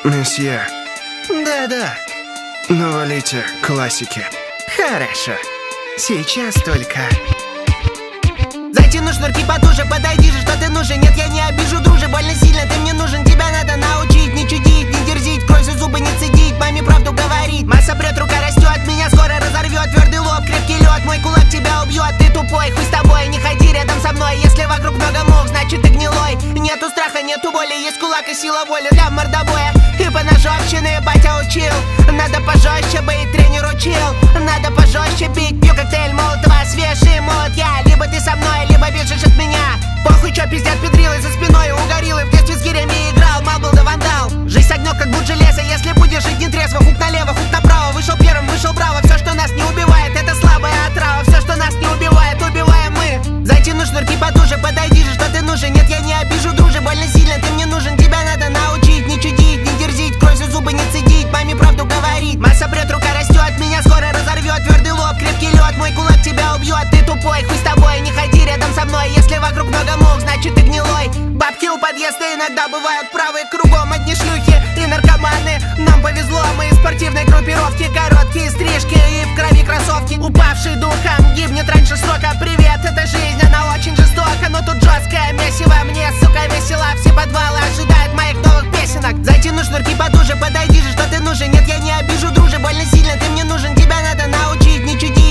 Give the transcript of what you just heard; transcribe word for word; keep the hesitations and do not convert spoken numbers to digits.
месье. Да-да. Навалите классики. Хорошо. Сейчас только. Затяну шнурки потуже, подойди же, что ты нужен. Нет, я не обижу, друже, больно сильно ты мне нужен. Тебя надо научить, не чудить, не дерзить, кровью зубы не цедить, маме правду говорить. Масса прет, рука растет, меня скоро разорвет. Твердый лоб, крепкий лед, мой кулак тебя убьет. Ты тупой, хуй с тобой, не ходи рядом со мной. Если вокруг много мух, значит ты гнилой. Нету страха, нету боли, есть кулак и сила воли для мордобоя. И по ножовщине батя учил. Надо пожестче быть, тренер учил. Надо пожестче бить, пью коктейль Молотова, свежий молот я. Либо ты со мной, либо бежишь от меня. Похуй, чё пиздят педрилы за спиной у гориллы. В детстве с гирями играл, мал был да вандал. Жизнь огнёт, как будь железо, если будешь жить не трезво. Хук налево, хук направо, вышел первым, вышел браво. Все, что нас не убивает, это слабая отрава. Все, что нас не убивает, убиваем мы. Затяну шнурки потуже, подойди же, что ты нужен. Нет, я не обижу, друже, больно сильно ты мне нужен. Тебя надо научить, не чудить, не дерзить, кровью зубы не цедить, маме правду говорить. Масса прет, рука растет, меня скоро разорвет. Твердый лоб, крепкий лед, мой кулак тебя убьет. Ты тупой, хуй с тобой, не ходи рядом со мной. Если вокруг много мух, значит ты гнилой. Бабки у подъезда иногда бывают правы. Кругом одни шлюхи и наркоманы. Нам повезло, мы из спортивной группировки. Короткие стрижки и в крови кроссовки. Упавший духом гибнет раньше срока. Привет, это жизнь, она очень жестока. Но тут жесткое месиво, мне, сука, весело. Все подвалы ожидают моих новых песенок. Затяну шнурки потуже, подойди же, что ты нужен. Нет, я не обижу, друже, больно сильно ты мне нужен. Тебя надо научить, не чудить,